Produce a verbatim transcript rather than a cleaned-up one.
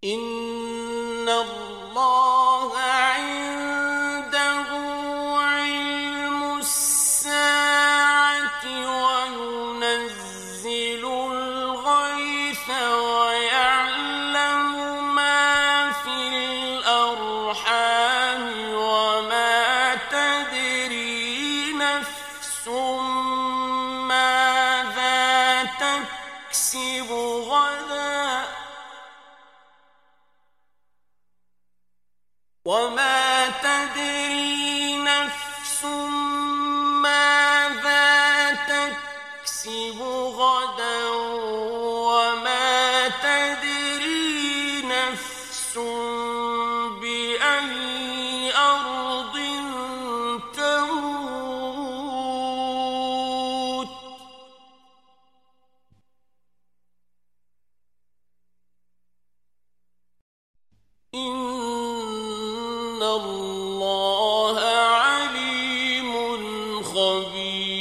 إن الله عنده علم الساعة وينزل الغيث ويعلم ما في الأرحام وما تدري نفس ماذا تكسب غدا وما تدري نفس ماذا تكسب غدا وما تدري نفس بأي أرض تموت إن الله عليم خبير